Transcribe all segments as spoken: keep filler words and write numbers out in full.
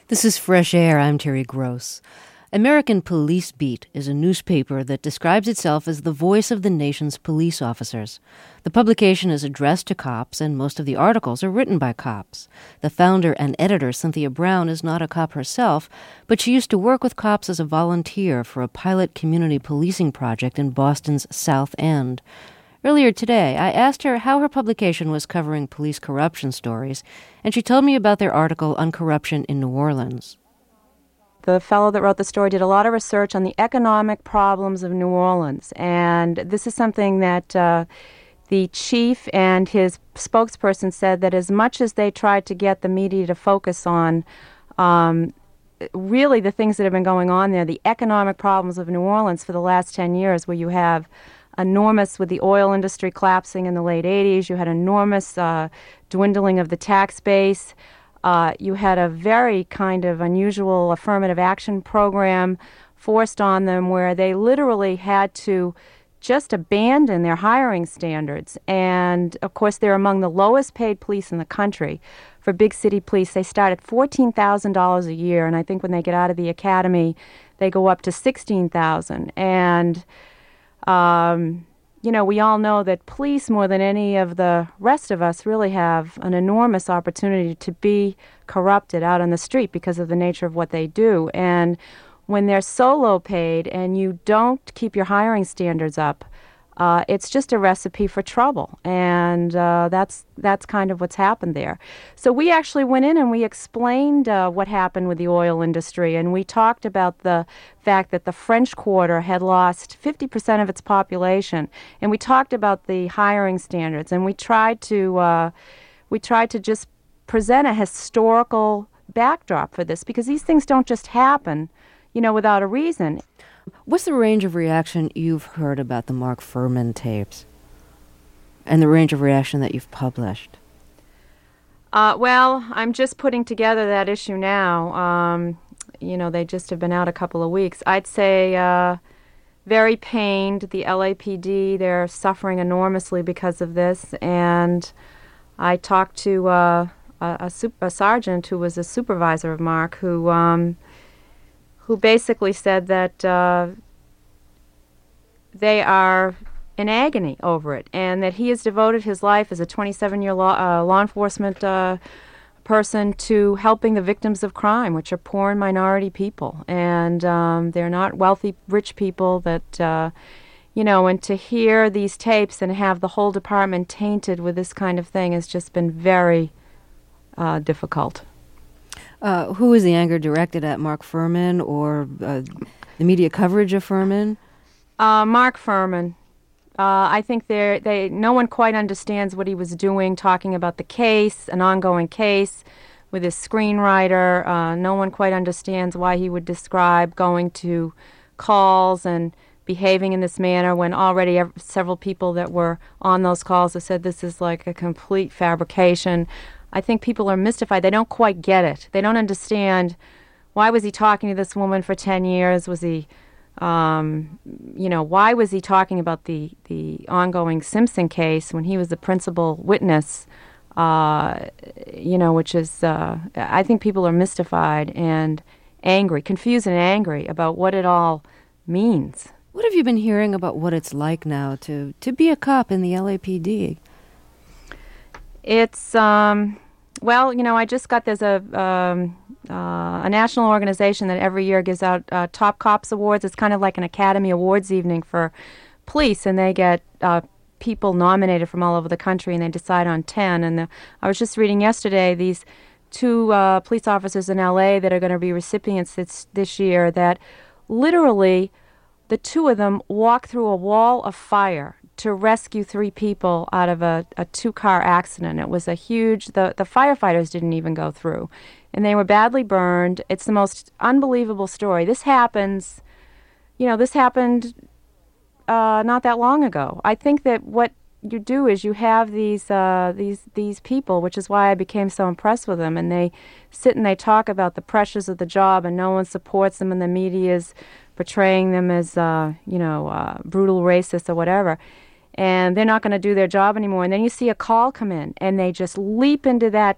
This is Fresh Air. I'm Terry Gross. American Police Beat is a newspaper that describes itself as the voice of the nation's police officers. The publication is addressed to cops, and most of the articles are written by cops. The founder and editor, Cynthia Brown, is not a cop herself, but she used to work with cops as a volunteer for a pilot community policing project in Boston's South End. Earlier today, I asked her how her publication was covering police corruption stories, and she told me about their article on corruption in New Orleans. The fellow that wrote the story did a lot of research on the economic problems of New Orleans, and this is something that uh, the chief and his spokesperson said that as much as they tried to get the media to focus on um, really the things that have been going on there, the economic problems of New Orleans for the last ten years, where you have enormous, with the oil industry collapsing in the late eighties, you had enormous uh, dwindling of the tax base. Uh, you had a very kind of unusual affirmative action program forced on them where they literally had to just abandon their hiring standards. And, of course, they're among the lowest paid police in the country. For big city police, they start at fourteen thousand dollars a year, and I think when they get out of the academy, they go up to sixteen thousand dollars. And Um, you know, we all know that police, more than any of the rest of us, really have an enormous opportunity to be corrupted out on the street because of the nature of what they do. And when they're so low paid and you don't keep your hiring standards up, uh, it's just a recipe for trouble. And uh, that's that's kind of what's happened there. So we actually went in and we explained uh, what happened with the oil industry, and we talked about the fact that the French Quarter had lost fifty percent of its population, and we talked about the hiring standards, and we tried to uh, we tried to just present a historical backdrop for this, because these things don't just happen, you know, without a reason. What's the range of reaction you've heard about the Mark Fuhrman tapes and the range of reaction that you've published? Uh, well, I'm just putting together that issue now. Um, you know, they just have been out a couple of weeks. I'd say uh, very pained. The L A P D, they're suffering enormously because of this. And I talked to uh, a, a, sup- a sergeant who was a supervisor of Mark, who... Um, who basically said that uh, they are in agony over it, and that he has devoted his life as a twenty-seven-year law, uh, law enforcement uh, person to helping the victims of crime, which are poor and minority people. And um, they're not wealthy, rich people that, uh, you know, and to hear these tapes and have the whole department tainted with this kind of thing has just been very uh, difficult. Uh, who is the anger directed at, Mark Fuhrman or uh, the media coverage of Fuhrman? Uh, Mark Fuhrman. Uh, I think they they no one quite understands what he was doing, talking about the case, an ongoing case with his screenwriter. Uh, no one quite understands why he would describe going to calls and behaving in this manner when already ev- several people that were on those calls have said this is like a complete fabrication. I think people are mystified. They don't quite get it. They don't understand, why was he talking to this woman for ten years? Was he, um, you know, why was he talking about the, the ongoing Simpson case when he was the principal witness, uh, you know, which is, uh, I think people are mystified and angry, confused and angry about what it all means. What have you been hearing about what it's like now to, to be a cop in the L A P D? It's, um, well, you know, I just got, there's a um, uh, a national organization that every year gives out uh, Top Cops Awards. It's kind of like an Academy Awards evening for police, and they get uh, people nominated from all over the country, and they decide on ten. And the, I was just reading yesterday these two uh, police officers in L A that are going to be recipients this, this year, that literally the two of them walked through a wall of fire to rescue three people out of a, a two-car accident. It was a huge, the, the firefighters didn't even go through, and they were badly burned. It's the most unbelievable story. This happens, you know, this happened uh, not that long ago. I think that what you do is you have these uh, these these people, which is why I became so impressed with them, and they sit and they talk about the pressures of the job, and no one supports them, and the media is portraying them as, uh, you know, uh, brutal racists or whatever. And they're not going to do their job anymore. And then you see a call come in, and they just leap into that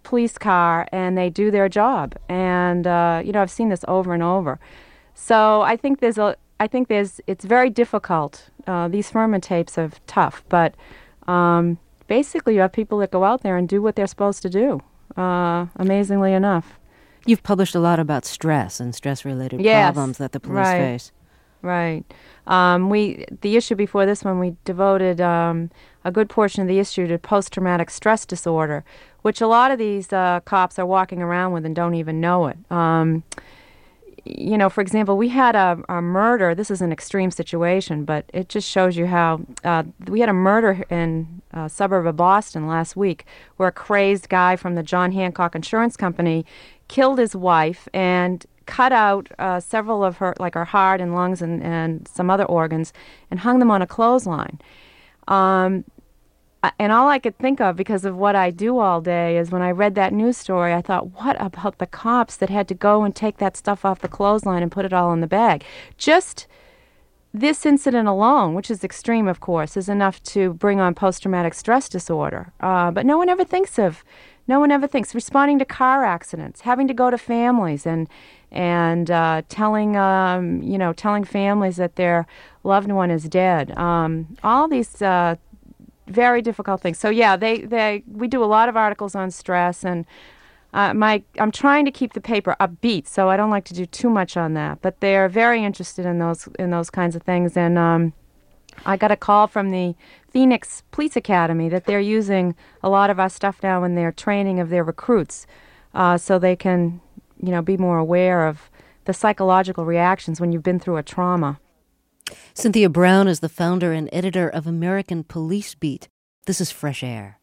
police car and they do their job. And uh, you know, I've seen this over and over. So I think there's a, I think there's, it's very difficult. Uh, these Fuhrman tapes are tough, but um, basically you have people that go out there and do what they're supposed to do. Uh, amazingly enough. You've published a lot about stress and stress-related yes, problems that the police right, face. Right. Um, we the issue before this one, we devoted um, a good portion of the issue to post-traumatic stress disorder, which a lot of these uh, cops are walking around with and don't even know it. Um, you know, for example, we had a, a murder. This is an extreme situation, but it just shows you how uh, we had a murder in a suburb of Boston last week where a crazed guy from the John Hancock Insurance Company killed his wife and cut out uh, several of her, like her heart and lungs and, and some other organs, and hung them on a clothesline. Um, and all I could think of, because of what I do all day, is when I read that news story, I thought, what about the cops that had to go and take that stuff off the clothesline and put it all in the bag? Just this incident alone, which is extreme, of course, is enough to bring on post-traumatic stress disorder. Uh, but no one ever thinks of, no one ever thinks responding to car accidents, having to go to families and and uh, telling, um, you know, telling families that their loved one is dead. Um, all these uh, very difficult things. So yeah, they, they we do a lot of articles on stress, and uh, my I'm trying to keep the paper upbeat, so I don't like to do too much on that. But they're very interested in those in those kinds of things, and um, I got a call from the Phoenix Police Academy that they're using a lot of our stuff now in their training of their recruits, uh, so they can, you know, be more aware of the psychological reactions when you've been through a trauma. Cynthia Brown is the founder and editor of American Police Beat. This is Fresh Air.